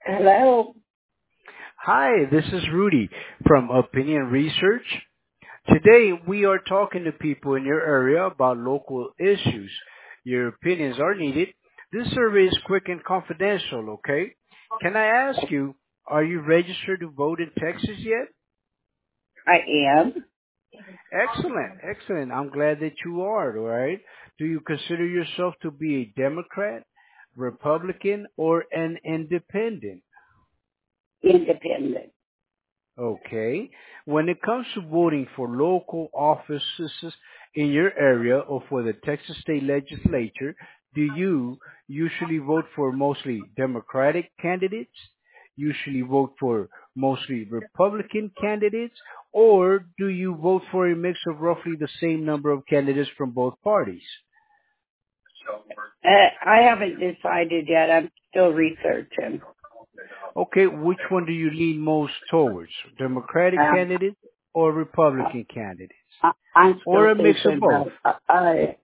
Hello. Hi, this is Rudy from Opinion Research. Today we are talking to people in your area about local issues. Your opinions are needed. This survey is quick and confidential, okay? Can I ask you, are you registered to vote in Texas yet? I am Excellent, excellent. I'm glad that you are, all right? Do you consider yourself to be a Democrat, Republican, or an independent? independent. Okay. When it comes to voting for local offices in your area or for the Texas State Legislature, do you usually vote for mostly Democratic candidates? Usually vote for mostly Republican candidates? Or do you vote for a mix of roughly the same number of candidates from both parties? I haven't decided yet. I'm still researching. Okay, which one do you lean most towards? Democratic Um, candidates or Republican candidates? I'm Or still a mix of thinking both?